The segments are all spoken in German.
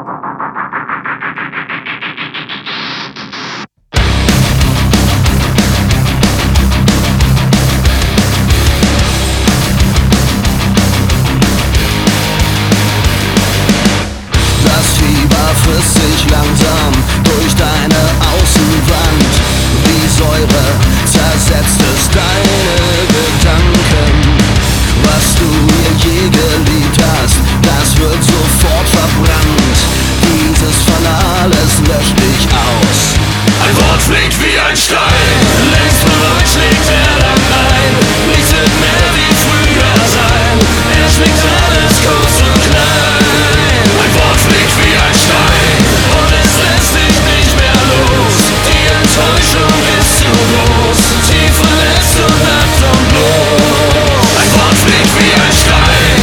Frisst sich langsam durch deine Außenwand. Wie Säure zersetzt es deine Gedanken. Was du mir je geliebt hast, das wird sofort verbrannt. Dieses Fanales löscht dich aus. Ein Wort fliegt wie ein Stein, längst bereut schlägt er dann ein. Nichts wird mehr wie früher sein, er schlägt alles kurz und klein. Ein Wort fliegt wie ein Stein und es lässt dich nicht mehr los. Die Enttäuschung ist zu groß, sie verletzt und nackt und bloß. Ein Wort fliegt wie ein Stein.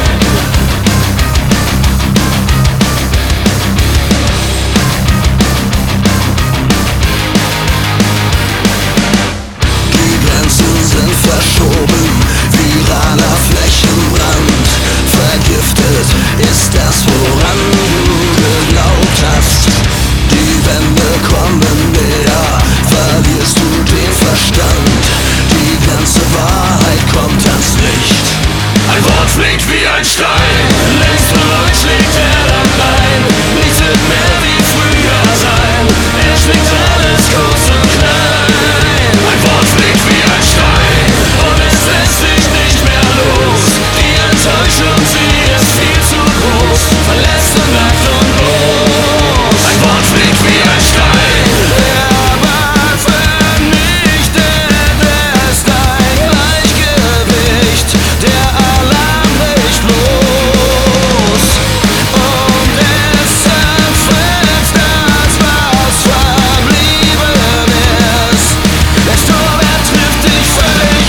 Die Grenzen sind verschoben, viraler Flächenbrand. Vergiftet ist das, woran du geglaubt hast. Die Wände kommen näher, verlierst du den Verstand. Die ganze Wahrheit kommt ans Licht. Ein Wort fliegt wie ein Stein, längst bereut schlägt er dann ein. Nichts wird mehr wie früher sein, er schlägt alles kurz und klein. Ein Wort fliegt wie ein Stein und es lässt sich nicht mehr los. Die Enttäuschung, sie ist viel zu groß, verletzt und nackt und bloß. Ein Wort fliegt wie ein Stein. Aber vernichtet es dein Gleichgewicht. Der Alarm bricht los und es zerfetzt das, was verblieben ist. Der Sturm, er trifft dich völlig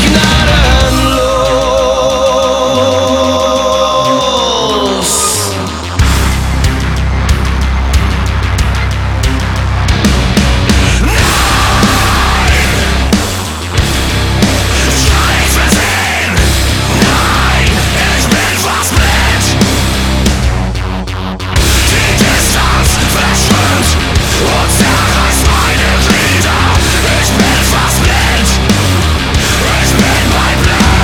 gnadenlos. Nein, ich bin fast blind. Die Distanz verschwimmt und zerreißt meine Glieder. Ich bin fast blind. Ich bin bei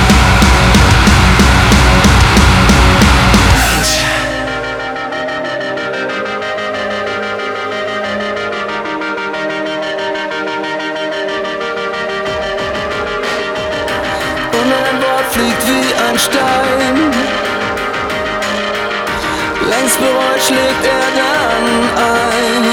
Und ein Wort fliegt wie ein Stein. Längst bereut schlägt er dann ein.